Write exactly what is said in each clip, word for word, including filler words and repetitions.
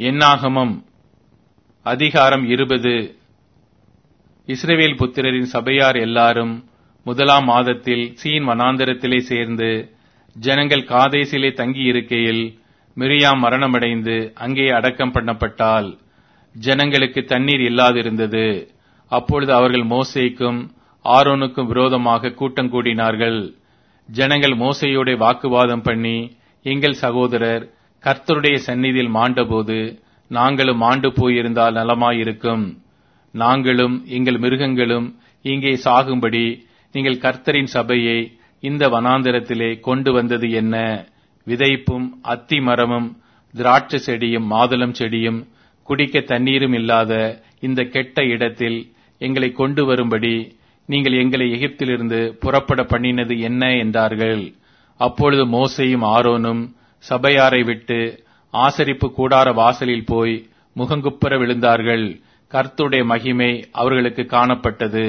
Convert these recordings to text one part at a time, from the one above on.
என்னாகமம் அதிகாரம் இருபது. இஸ்ரவேல் புத்திரரின் சபையார் எல்லாரும் முதலாம் மாதத்தில் சீன் வனாந்தரத்திலே சேர்ந்து ஜனங்கள் காதேசிலே தங்கி இருக்கையில் மிரியாம் மரணமடைந்து அங்கே அடக்கம் பண்ணப்பட்டால் ஜனங்களுக்கு தண்ணீர் இல்லாதிருந்தது. அப்பொழுது அவர்கள் மோசேக்கும் ஆரோனுக்கும் விரோதமாக கூட்டம் கூடினார்கள். ஜனங்கள் மோசேயோட வாக்குவாதம் பண்ணி, எங்கள் சகோதரர் கர்த்தருடைய சந்நிதியில் மாண்டபோது நாங்களும் மாண்டு போயிருந்தால் நலமாயிருக்கும். நாங்களும் எங்கள் மிருகங்களும் இங்கே சாகும்படி நீங்கள் கர்த்தரின் சபையை இந்த வனாந்தரத்திலே கொண்டு வந்தது என்ன? விதைப்பும் அத்தி மரமும் திராட்சை செடியும் மாதுளம் செடியும் குடிக்க தண்ணீரும் இல்லாத இந்த கெட்ட இடத்தில் எங்களை கொண்டு வரும்படி நீங்கள் எங்களை எகிப்திலிருந்து புறப்பட பண்ணினது என்ன என்றார்கள். அப்பொழுது மோசேயும் ஆரோனும் சபையாரை விட்டு ஆசரிப்பு கூடார வாசலில் போய் முகங்குப்புற விழுந்தார்கள். கர்த்தருடைய மகிமை அவர்களுக்கு காணப்பட்டது.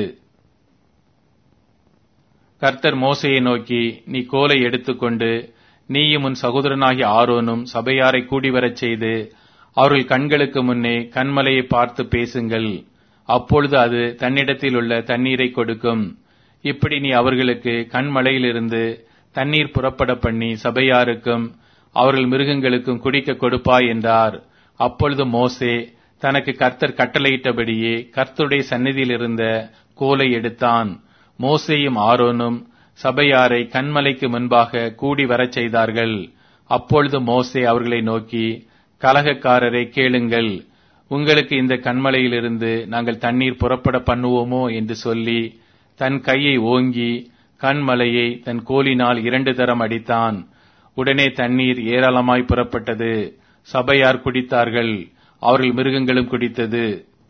கர்த்தர் மோசேயை நோக்கி, நீ கோலை எடுத்துக்கொண்டு நீயும் உன் சகோதரனாகிய ஆரோனும் சபையாரை கூடிவரச் செய்து அவர்கள் கண்களுக்கு முன்னே கன்மலையை பார்த்து பேசுங்கள். அப்பொழுது அது தன்னிடத்தில் உள்ள தண்ணீரை கொடுக்கும். இப்படி நீ அவர்களுக்கு கண்மலையிலிருந்து தண்ணீர் புறப்பட பண்ணி சபையாருக்கும் அவர்கள் மிருகங்களுக்கும் குடிக்க கொடுப்பாய் என்றார். அப்பொழுது மோசே தனக்கு கர்த்தர் கட்டளையிட்டபடியே கர்த்தருடைய சந்நிதியில் இருந்த கோலை எடுத்தான். மோசேயும் ஆரோனும் சபையாரை கண்மலைக்கு முன்பாக கூடி வரச் செய்தார்கள். அப்பொழுது மோசே அவர்களை நோக்கி, கலகக்காரரை கேளுங்கள், உங்களுக்கு இந்த கண்மலையிலிருந்து நாங்கள் தண்ணீர் புறப்பட பண்ணுவோமோ என்று சொல்லி தன் கையை ஓங்கி கண்மலையை தன் கோலினால் இரண்டு தரம் அடித்தான். உடனே தண்ணீர் ஏராளமாய் புறப்பட்டது. சபையார் குடித்தார்கள், அவர்கள் மிருகங்களும் குடித்தது.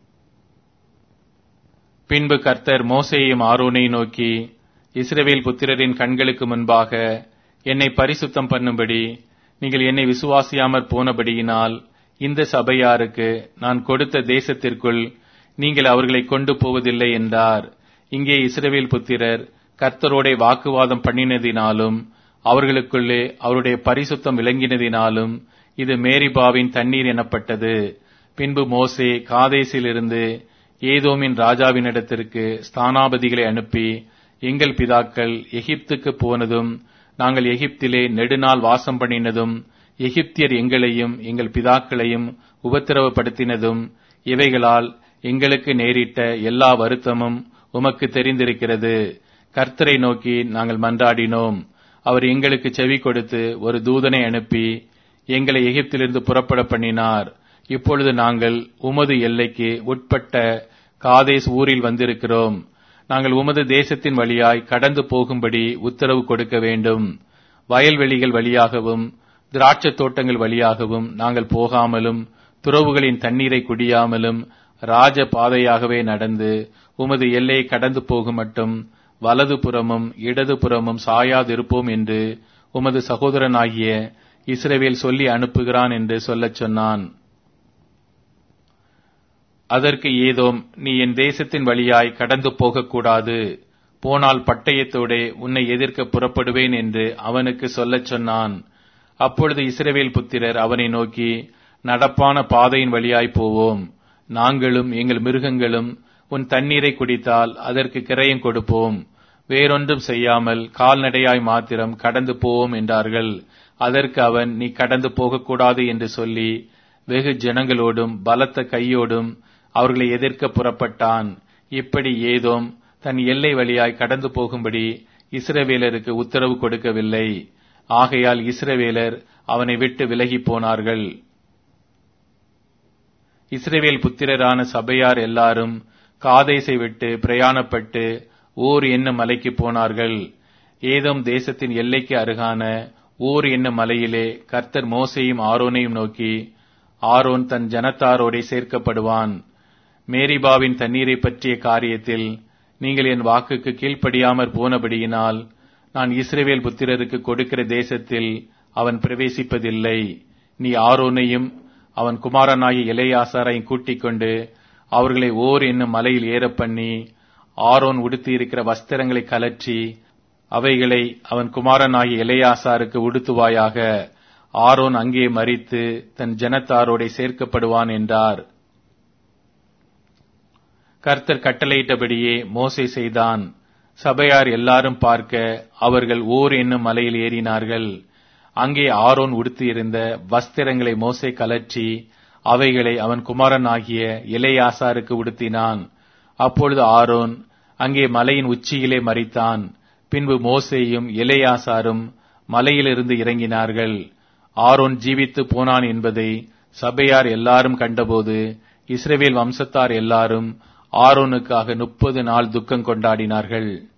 பின்பு கர்த்தர் மோசேயையும் ஆரோனை நோக்கி, இஸ்ரவேல் புத்திரரின் கண்களுக்கு முன்பாக என்னை பரிசுத்தம் பண்ணும்படி நீங்கள் என்னை விசுவாசியாமற் போனபடியினால் இந்த சபையாருக்கு நான் கொடுத்த தேசத்திற்குள் நீங்கள் அவர்களை கொண்டு போவதில்லை என்றார். இங்கே இஸ்ரவேல் புத்திரர் கர்த்தரோட வாக்குவாதம் பண்ணினதினாலும் அவர்களுக்குள்ளே அவருடைய பரிசுத்தம் விளங்கினதினாலும் இது மேரிபாவின் தண்ணீர் எனப்பட்டது. பின்பு மோசே காதேசிலிருந்து ஏதோமின் ராஜாவினிடத்திற்கு ஸ்தானாபதிகளை அனுப்பி, எங்கள் பிதாக்கள் எகிப்துக்கு போனதும் நாங்கள் எகிப்திலே நெடுநாள் வாசம் பண்ணினதும் எகிப்தியர் எங்களையும் எங்கள் பிதாக்களையும் உபத்திரவப்படுத்தினதும் இவைகளால் எங்களுக்கு நேரிட்ட எல்லா வருத்தமும் உமக்கு தெரிந்திருக்கிறது. கர்த்தரை நோக்கி நாங்கள் மன்றாடினோம். அவர் எங்களுக்கு செவி கொடுத்து ஒரு தூதனை அனுப்பி எங்களை எகிப்திலிருந்து புறப்பட பண்ணினார். இப்பொழுது நாங்கள் உமது எல்லைக்கு உட்பட்ட காதேஸ் ஊரில் வந்திருக்கிறோம். நாங்கள் உமது தேசத்தின் வழியாய் கடந்து போகும்படி உத்தரவு கொடுக்க வேண்டும். வயல்வெளிகள் வழியாகவும் திராட்சை தோட்டங்கள் வழியாகவும் நாங்கள் போகாமலும் துறவுகளின் தண்ணீரை குடியாமலும் ராஜ பாதையாகவே நடந்து உமது எல்லையை கடந்து போகும் மட்டும் வலது புறமும் இடது புறமும் சாயாதிருப்போம் என்று உமது சகோதரனாகிய இஸ்ரவேல் சொல்லி அனுப்புகிறான் என்று சொல்லச் சொன்னான். அதற்கு ஏதோம், நீ என் தேசத்தின் வழியாய் கடந்து போகக்கூடாது, போனால் பட்டயத்தோடே உன்னை எதிர்க்க புறப்படுவேன் என்று அவனுக்கு சொல்லச் சொன்னான். அப்பொழுது இஸ்ரவேல் புத்திரர் அவனை நோக்கி, நடப்பான பாதையின் வழியாய் போவோம், நாங்களும் எங்கள் மிருகங்களும் உன் தண்ணீரை குடித்தால் அதற்கு கிரயம் கொடுப்போம், வேறொன்றும் செய்யாமல் கால்நடையாய் மாத்திரம் கடந்து போவோம் என்றார்கள். அதற்கு அவன், நீ கடந்து போகக்கூடாது என்று சொல்லி வெகு ஜனங்களோடும் பலத்த கையோடும் அவர்களை எதிர்க்க புறப்பட்டான். இப்படி ஏதோம் தன் எல்லை வழியாய் கடந்து போகும்படி இஸ்ரவேலருக்கு உத்தரவு கொடுக்கவில்லை. ஆகையால் இஸ்ரவேலர் அவனை விட்டு விலகி போனார்கள். இஸ்ரவேல் புத்திரரான சபையார் எல்லாரும் காதேசை விட்டு பிரயாணப்பட்டு ஊர் என்னும் மலைக்கு போனார்கள். ஏதோம் தேசத்தின் எல்லைக்கு அருகான ஊர் என்னும் மலையிலே கர்த்தர் மோசேயும் ஆரோனையும் நோக்கி, ஆரோன் தன் ஜனத்தாரோடே சேர்க்கப்படுவான். மேரிபாவின் தண்ணீரை பற்றிய காரியத்தில் நீங்கள் என் வாக்குக்கு கீழ்ப்படியாமற் போனபடியினால் நான் இஸ்ரவேல் புத்திரருக்கு கொடுக்கிற தேசத்தில் அவன் பிரவேசிப்பதில்லை. நீ ஆரோனையும் அவன் குமாரனாகிய எலெயாசாரையும் கூட்டிக் கொண்டு அவர்களை ஓர் என்னும் மலையில் ஏறப் பண்ணி ஆரோன் உடுத்தியிருக்கிற வஸ்திரங்களை கலற்றி அவைகளை அவன் குமாரனாகிய எலெயாசாருக்கு உடுத்துவாயாக. ஆரோன் அங்கே மரித்து தன் ஜனத்தாரோடே சேர்க்கப்படுவான் என்றார். கர்த்தர் கட்டளையிட்டபடியே மோசே செய்தான். சபையார் எல்லாரும் பார்க்க அவர்கள் ஊர் என்னும் மலையில் ஏறினார்கள். அங்கே ஆரோன் உடுத்தியிருந்த வஸ்திரங்களை மோசே கலற்றி அவைகளை அவன் குமாரனாகிய எலெயாசாருக்கு உடுத்தினான். அப்பொழுது ஆரோன் அங்கே மலையின் உச்சியிலே மரித்தான். பின்பு மோசேயும் எலெயாசாரும் மலையிலிருந்து இறங்கினார்கள். ஆரோன் ஜீவித்து போனான் என்பதை சபையார் எல்லாரும் கண்டபோது இஸ்ரவேல் வம்சத்தார் எல்லாரும் ஆரோனுக்காக முப்பது நாள் துக்கம் கொண்டாடினார்கள்.